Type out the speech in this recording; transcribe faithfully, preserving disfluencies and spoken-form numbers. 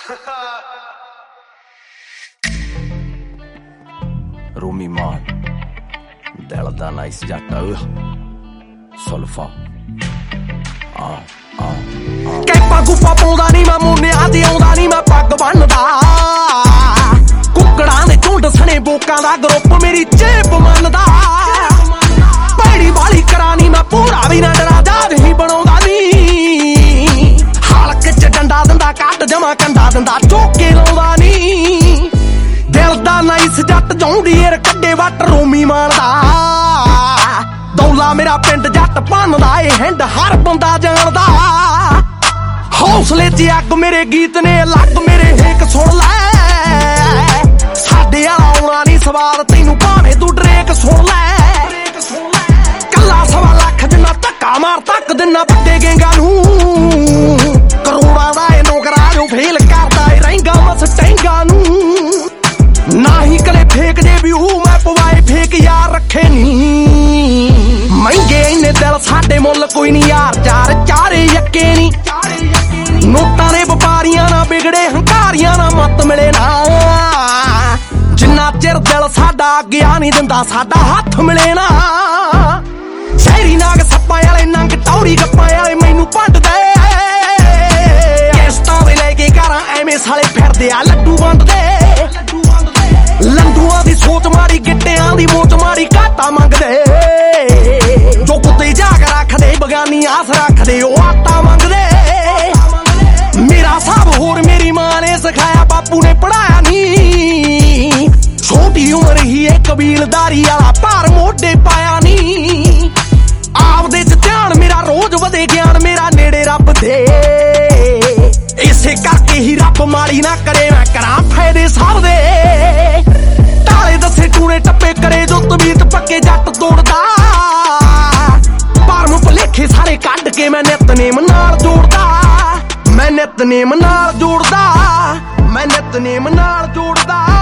ਰੂਮੀ ਮਾਨ ਦਿਲ ਦਾ ਨਾਈਸ ਜੱਟ ਸੁਲਫਾ ਆ ਆ ਕੈਪਾ ਗੁੱਪਾ ਪਾਉਂਦਾ ਨੀ ਮੈਂ ਮੁੰਨਿਆਂ ਤੇ ਆਉਂਦਾ ਨੀ ਮੈਂ ਪੱਗ ਬੰਨਦਾ ਕੁੱਕੜਾਂ ਦੇ ਝੁੰਡ ਸਣੇ ਬੋਕਾਂ ਦਾ ਗਰੁੱਪ ਮੇਰੀ ਚੇਪ ਮੰਨਦਾ ਪੈੜੀ ਵਾਲੀ ਕਰਾਂ ਨੀ ਮੈਂ ਪੂਰਾ ਵੀ ਨਾ ਡਰਾ ਜਾਦ ਹੀ ਬਣਾਉਂਦਾ ਨੀ ਹਲਕ ਚ ਡੰਡਾ ਦਿੰਦਾ ਕੱਟ ਜਮਾ ਕੰਡਾ ਦਿੰਦਾ ਚੋਕੇ ਲਾਉਂਦਾ ਨੀ ਦਿਲ ਦਾ ਨਾਈਸ ਜੱਟ ਜਾਉਂਦੀ ਏਰ ਕੱਡੇ ਵੱਟ ਰੂਮੀ ਮਾਨਦਾ ਦੌਲਾ ਮੇਰਾ ਪਿੰਡ ਜੱਟ ਭੰਨਦਾ ਏ ਹਿੰਡ ਹਰ ਬੰਦਾ ਜਾਣਦਾ ਹੌਸਲੇ 'ਚ ਅੱਗ ਮੇਰੇ ਗੀਤ ਨੇ ਲੱਗ ਮੇਰੇ ਹੇਕ ਸੁਣ ਲੈ ਸਾਡੇ ਵਾਲਾ ਆਉਣਾ ਨੀ ਸਵਾਦ ਤੈਨੂੰ ਭਾਵੇਂ ਤੂੰ ਡਰੇਕ ਸੁਣ ਲੈ ਕੱਲਾ ਸਵਾ ਲੱਖ ਜਿੰਨਾ ਧੱਕਾ ਮਾਰ ਤੱਕ ਦਿਨਾ ਵੱਡੇ ਗੇਂਗਾ ਨੂੰ ਕਰੋੜਾਂ ਦਾ ਇਹ ਨੌਕਰਾ ਜੋ ਫੇਲ ਕਰਦਾ ਏ ਰਹਿੰਗਾ ਮਸਟੈਂਗਾ ਨੂੰ ਨਾ ਹੀ ਕਲੇ ਫੇਕ ਜੇ ਵੀ ਉਹ ਮੈਂ ਪਵਾਏ ਫੇਕ ਯਾਰ ਰੱਖੇ ਨੀ ਮਹਿੰਗੇ ਇੰਨੇ ਦਿਲ ਸਾਡੇ ਮੁੱਲ ਕੋਈ ਨੀ ਯਾਰ ਚਾਰ ਚਾਰੇ ਯੱਕੇ ਨੀ ਨੋਟਾਂ ਦੇ ਵਪਾਰੀਆਂ ਨਾ ਵਿਗੜੇ ਹੰਕਾਰੀਆਂ ਨਾ ਮੱਤ ਮਿਲੇ ਨਾ ਜਿੰਨਾ ਚਿਰ ਦਿਲ ਸਾਡਾ ਗਿਆ ਨੀ ਦਿੰਦਾ ਸਾਡਾ ਹੱਥ ਮਿਲੇ ਨਾ ਸ਼ਹਿਰੀ ਨਾਗ ਸੱਪਾਂ ਵਾਲੇ ਨੰਗ ਟੌਰੀ ਗੱਪਾਂ ਵਾਲੇ ਮੈਨੂੰ ਭੰਡਦੇ ਕਿਸ਼ਤਾਂ ਦੇ ਲੈ ਕੇ ਘਰਾਂ ਐਵੇਂ ਸਾਲੇ ਫਿਰਦੇ ਆ ਲੱਡੂ ਵੰਡਦੇ ਲੰਡੂਆਂ ਦੀ ਸੋਚ ਮਾਰੀ ਗਿੱਟਿਆਂ ਦੀ ਮੋਚ ਮਾਰੀ ਘਾਟਾ ਮੰਗਦੇ ਜੋ ਕੁੱਤੇ ਜਾਗ ਰੱਖਦੇ ਬਗਾਨੀ ਆਸ ਰੱਖਦੇ ਉਹ ਆਟਾ ਮੰਗਦੇ ਮੇਰਾ ਸਭ ਹੋਰ ਮੇਰੀ ਮਾਂ ਨੇ ਸਿਖਾਇਆ ਬਾਪੂ ਨੇ ਪੜਾਇਆ ਨੀ ਛੋਟੀ ਉਮਰ ਹੀ ਇਹ ਕਬੀਲਦਾਰੀ ਵਾਲਾ ਭਾਰ ਮੋਢੇ ਪਾਇਆ ਨੀ ਆਪਦੇ ਚ ਧਿਆਨ ਮੇਰਾ ਰੋਜ਼ ਵਧੇ ਗਿਆਨ ਮੇਰਾ ਨੇੜੇ ਰੱਬ ਦੇ ਇਸੇ ਕਰਕੇ ਹੀ ਰੱਬ ਮਾੜੀ ਨਾ ਕਰੇ ਮੈਂ ਕਰਾਂ ਫਾਇਦੇ ਸਭ ਦੇ ਢਾਲੇ ਦੱਸੇ ਟੂਣੇ ਟੱਪੇ ਕਰੇ ਜੋ ਤਮੀਤ ਪੱਕੇ ਜੱਟ ਤੋੜਦਾ ਭਰਮ ਭੁਲੇਖੇ ਸਾਰੇ ਕੱਢ ਕੇ ਮੈਂ ਨਿਤਨੇਮ ਨਾਲ ਜੋੜਦਾ ਮੈਂ ਨਿਤਨੇਮ ਨਾਲ ਜੋੜਦਾ ਮੈਂ ਨਿਤਨੇਮ ਨਾਲ ਜੋੜਦਾ